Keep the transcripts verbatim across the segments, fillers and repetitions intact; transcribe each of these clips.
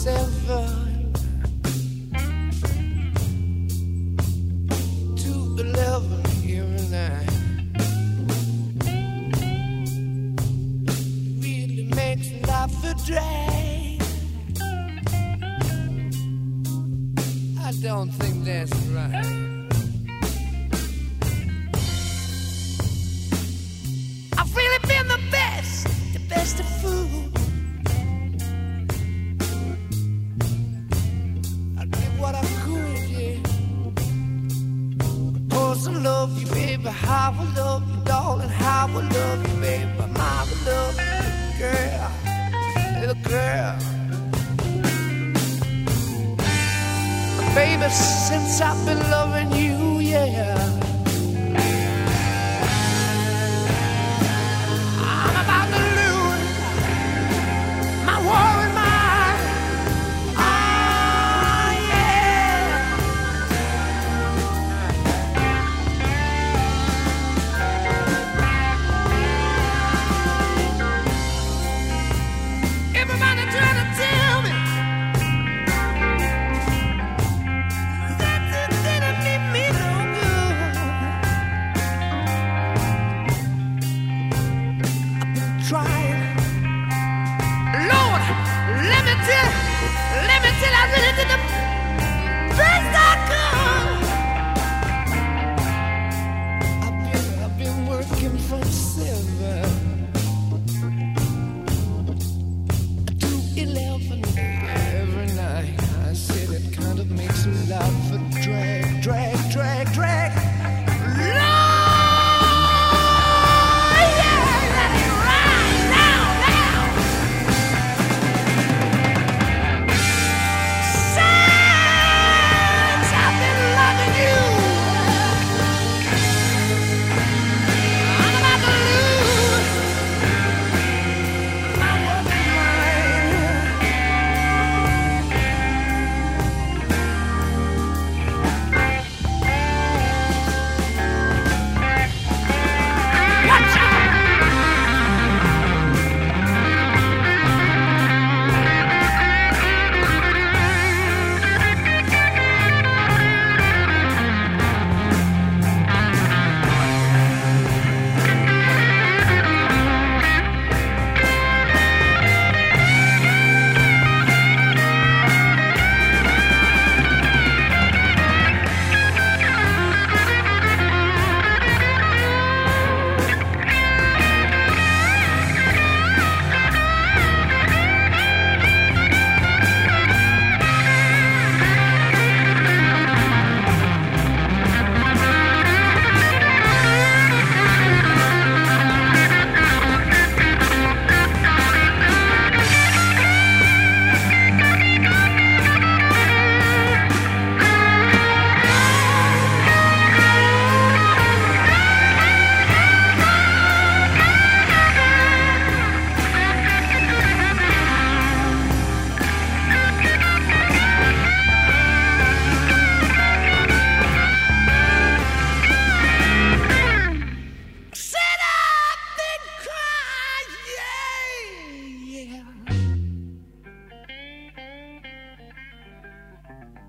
seven to eleven every night. Really makes life a drag. I don't think that's right. I've really been the best, the best of food. I did what I could, yeah. Of course I love you, baby. How I love you, darling. How I love you, baby. How I love you, girl, little girl. Baby, since I've been loving you, yeah, I'm about to lose my war and mind. Ah, yeah. Everybody trying to tell me trying. Lord, let me tell, let me tell, I really did the best I could. I've been, I've been working from seven to eleven every night. I said it kind of makes life a drag, drag, drag, drag. Lord!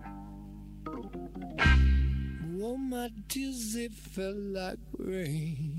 Oh, my tears, they fell like rain.